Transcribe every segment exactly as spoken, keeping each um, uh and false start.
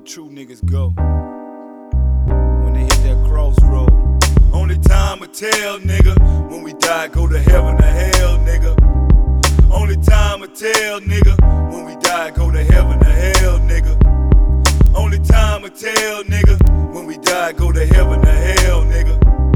true niggas go when they hit that crossroad. Only time will tell, nigga. When we die, go to heaven or hell, nigga. Only time will tell, nigga. When we die, go to heaven or hell, nigga. Only time will tell, nigga. When we die, go to heaven or hell, nigga.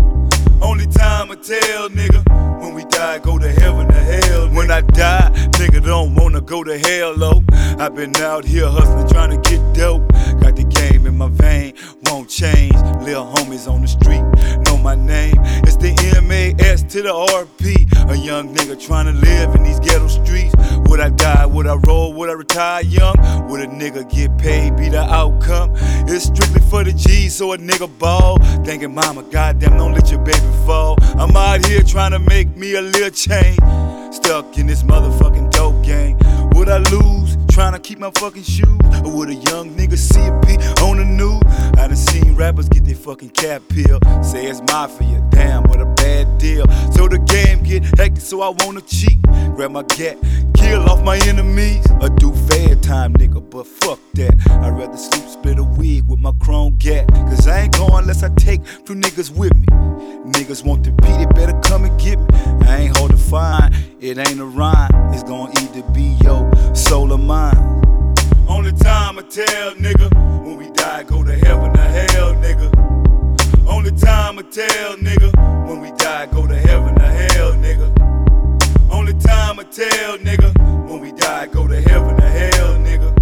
Only time will tell, nigga. When we die, go to heaven or hell, nigga. When I die, nigga don't wanna go to hell, low. I've been out here hustling, trying to get dope. Got the game in my vein, won't change. Little homies on the street know my name. It's the M A S to the R P. A young nigga trying to live in these ghetto streets. Would I die? Would I roll? Would I retire young? Would a nigga get paid? Be the outcome? It's strictly for the G's, so a nigga ball. Thinking, mama, goddamn, don't let your baby fall. I'm out here trying to make me a little change. Stuck in this motherfucking dope game. Would I lose? Trying to keep my fucking shoes? Or would a young nigga see a P on the news? I done seen rappers get their fucking cap pill. Say it's mafia, damn, but a bad deal. So the game get hectic, so I wanna cheat. Grab my gat, kill off my enemies. Or do fair time, nigga, but fuck that. I'd rather sleep, split a wig with my chrome gat. Cause I ain't going unless I take two niggas with me. Niggas want to beat it, better come and get me. I ain't hard to find, it ain't a rhyme. It's gonna either be your soul or mine. Only time I tell, nigga. When we die, go to heaven or hell, nigga. Only time I tell, nigga. When we die, go to heaven or hell, nigga. Only time I tell, nigga. When we die, go to heaven or hell, nigga.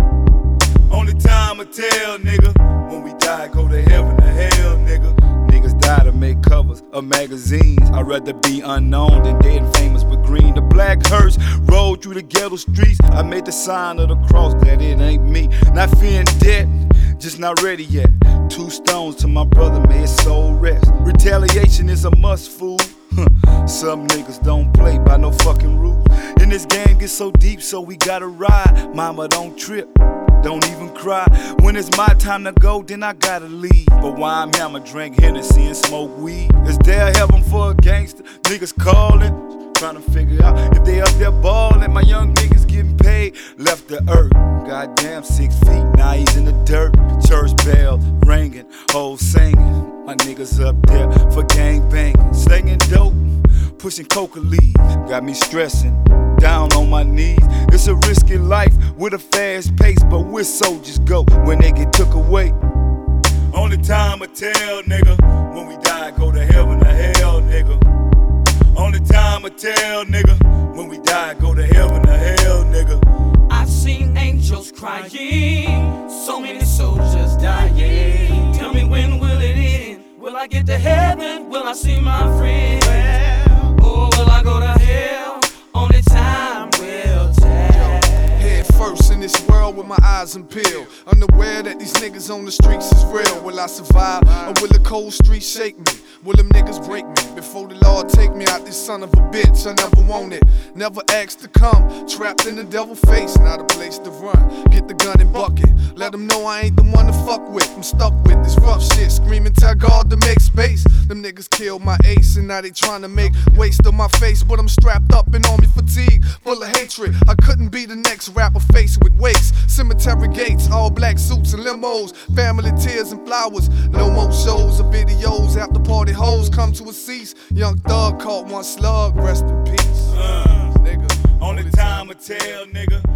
Only time I tell, nigga. When we die, go to heaven or hell, nigga. Niggas die to make covers of magazines. I'd rather be unknown than dead and famous but green. The black hearse rolled through the ghetto streets. I made the sign of the cross that it ain't me. Not fearing death, just not ready yet. Two stones to my brother, may his soul rest. Retaliation is a must, fool. Some niggas don't play by no fucking rules. And this game gets so deep, so we gotta ride. Mama, don't trip, don't even cry. When it's my time to go, then I gotta leave. But while I'm here, I'ma drink Hennessy and smoke weed. Is there heaven for a gangster? Niggas calling, trying to figure out if they up there ballin'. My young niggas getting paid, left the earth. Goddamn, six feet, now he's in the dirt. Church bell ringing, hoes singing. My niggas up there for gang banging, slinging dope, pushing coca leaves. Got me stressing, down on my knees. It's a risky life with a fast pace, but where soldiers go when they get took away? Only time I tell, nigga. When we die, go to heaven or hell, nigga. Only time I tell, nigga. When we die, go to heaven or hell, nigga. I've seen angels crying, so many soldiers dying. Tell me, when will it end? Will I get to heaven? Will I see my friend? Or will I go to hell? Only time will tell. Head first in this world with my eyes impaled, unaware that these niggas on the streets is real. Will I survive, or will the cold streets shake me? Will them niggas break me before the Lord take me out this son of a bitch? I never wanted, never asked to come. Trapped in the devil's face, not a place to run. Get the gun and bucket, let them know I ain't the one to fuck with. I'm stuck with this rough shit, screaming tell God to make space. Them niggas killed my ace and now they trying to make waste of my face. But I'm strapped up and on me fatigue, full of hatred. I couldn't be the next rapper faced with wakes. Cemetery gates, all black suits and limos. Family tears and flowers, no more shows or videos. After party hoes come to a cease. Young thug caught one slug, rest in peace. Uh, nigga. Only time I tell, nigga.